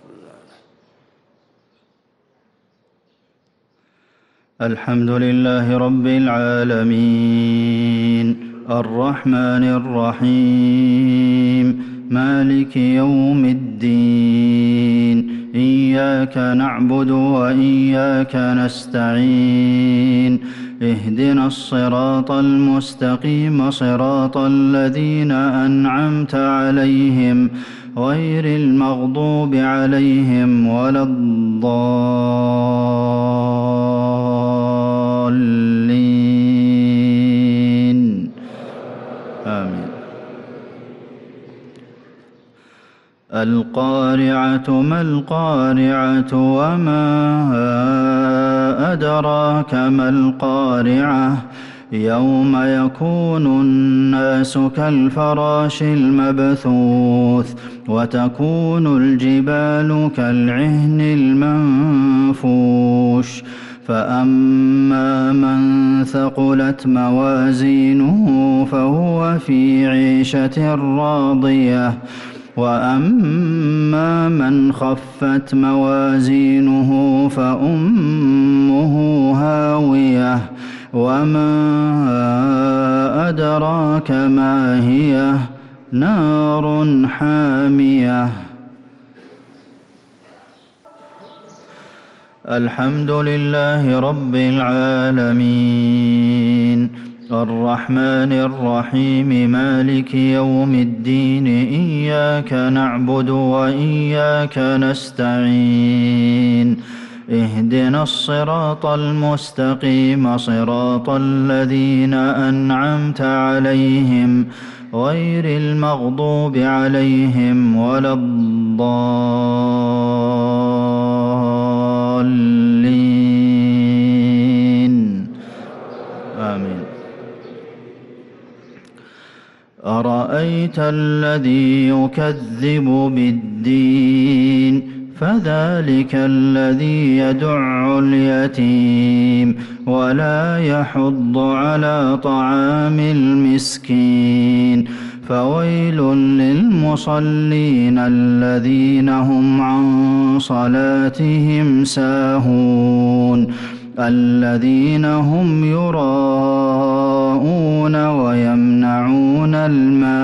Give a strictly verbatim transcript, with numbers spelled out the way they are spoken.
الحمد لله رب العالمين الرحمن الرحيم مالك يوم الدين إياك نعبد وإياك نستعين اهدنا الصراط المستقيم صراط الذين أنعمت عليهم غير المغضوب عليهم ولا الضالين آمين. القارعة ما القارعة وما أدراك ما القارعة يوم يكون الناس كالفراش المبثوث وتكون الجبال كالعهن المنفوش فأما من ثقلت موازينه فهو في عيشة راضية وأما من خفت موازينه فأمه هاوية وما أدراك ما هي نار حامية. الحمد لله رب العالمين الرحمن الرحيم مالك يوم الدين إياك نعبد وإياك نستعين اهدنا الصراط المستقيم صراط الذين أنعمت عليهم غير المغضوب عليهم ولا الضالين آمين. أرأيت الذي يكذب بالدين فذلك الذي يدع اليتيم ولا يحض على طعام المسكين فويل للمصلين الذين هم عن صلاتهم ساهون الذين هم يراءون ويمنعون الماء